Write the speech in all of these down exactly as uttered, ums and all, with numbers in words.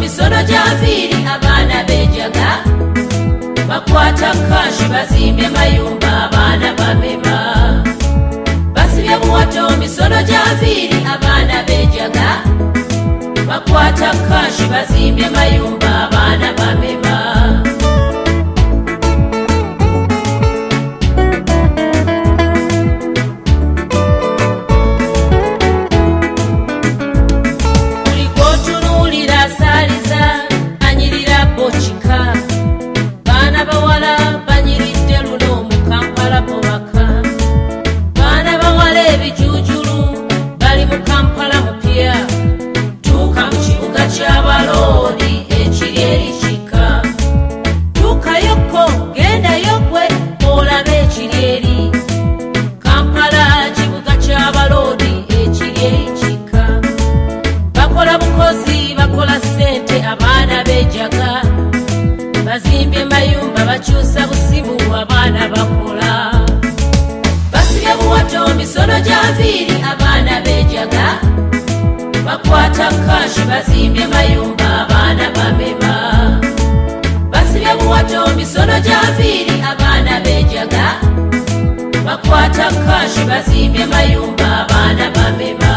misono janviri abaana bejaga bakwata kashi bazimbe mayumba abaana bamema basibye buwato misono janviri abaana bejaga bakwata kashi bazimbe mayumba abaana bamema bazimbe mayumba bakyusa busibu abaana bakola basibye buwato misono janviri abaana bejaga bakwata kashi bazimbe mayumba abaana bamema basibye buwato misono janviri abaana bejaga bakwata kashi bazimbe mayumba abaana bamema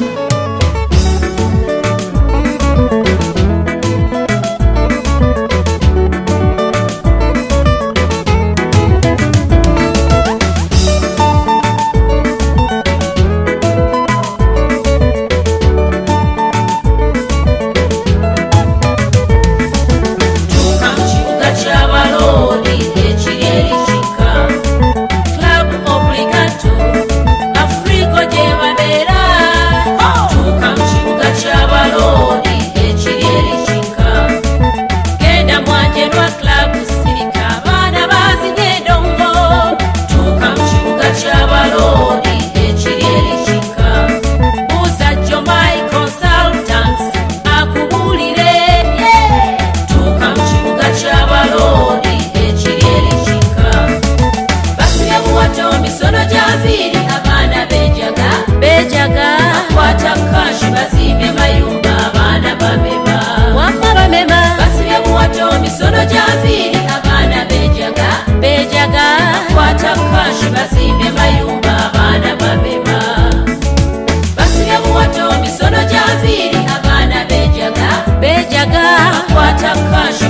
misono janviri abaana bejaga bejaga bakwata kashi bazimbe mayumba abaana bamema basibye buwato misono janviri abaana bejaga bejaga bakwata kashi